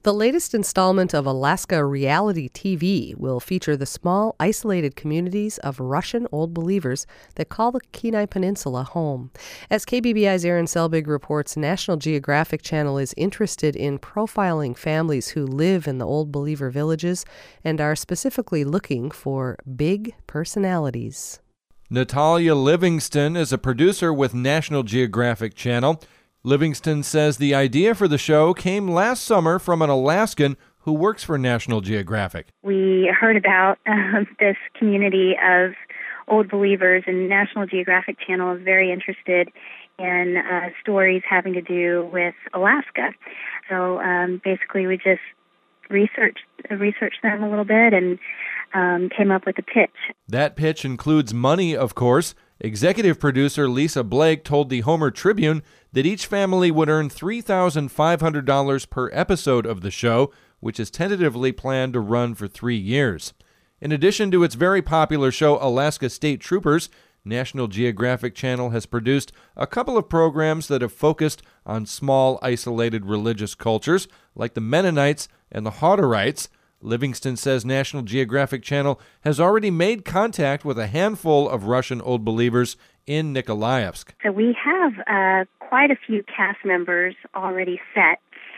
The latest installment of Alaska Reality TV will feature the small, isolated communities of Russian Old Believers that call the Kenai Peninsula home. As KBBI's Aaron Selbig reports, National Geographic Channel is interested in profiling families who live in the Old Believer villages and are specifically looking for big personalities. Natalia Livingston is a producer with National Geographic Channel. Livingston says the idea for the show came last summer from an Alaskan who works for National Geographic. We heard about this community of Old Believers, and National Geographic Channel is very interested in stories having to do with Alaska. So basically we just researched them a little bit and came up with a pitch. That pitch includes money, of course. Executive producer Lisa Blake told the Homer Tribune that each family would earn $3,500 per episode of the show, which is tentatively planned to run for 3 years. In addition to its very popular show Alaska State Troopers, National Geographic Channel has produced a couple of programs that have focused on small, isolated religious cultures, like the Mennonites and the Hutterites. Livingston says National Geographic Channel has already made contact with a handful of Russian Old Believers in Nikolaevsk. So we have quite a few cast members already set,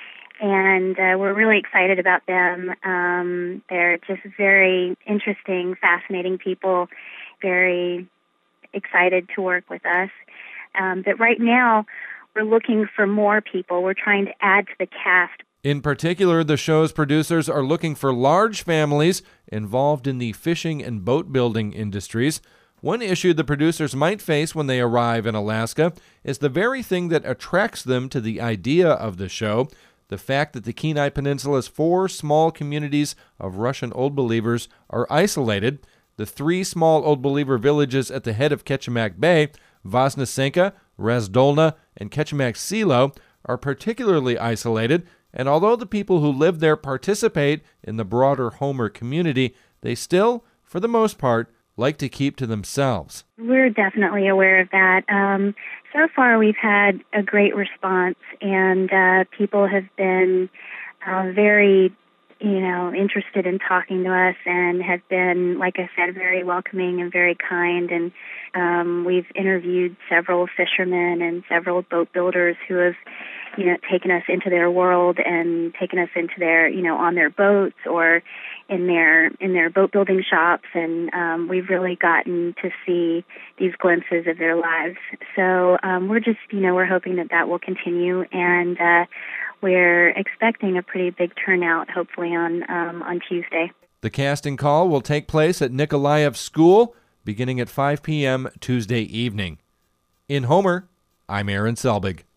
and we're really excited about them. They're just very interesting, fascinating people, very excited to work with us. But right now, we're looking for more people. We're trying to add to the cast. In particular, the show's producers are looking for large families involved in the fishing and boat building industries. One issue the producers might face when they arrive in Alaska is the very thing that attracts them to the idea of the show, the fact that the Kenai Peninsula's 4 small communities of Russian Old Believers are isolated. The 3 small Old Believer villages at the head of Ketchimak Bay, Voznesenka, Razdolna, and Ketchimak Selo, are particularly isolated, and although the people who live there participate in the broader Homer community, they still, for the most part, like to keep to themselves. We're definitely aware of that. So far, we've had a great response, and people have been very, interested in talking to us, and have been, like I said, very welcoming and very kind. And we've interviewed several fishermen and several boat builders who have taken us into their world and taken us into their, on their boats or in their boat building shops. And we've really gotten to see these glimpses of their lives. So we're just, we're hoping that will continue. And we're expecting a pretty big turnout, hopefully, on Tuesday. The casting call will take place at Nikolaev School beginning at 5 p.m. Tuesday evening. In Homer, I'm Aaron Selbig.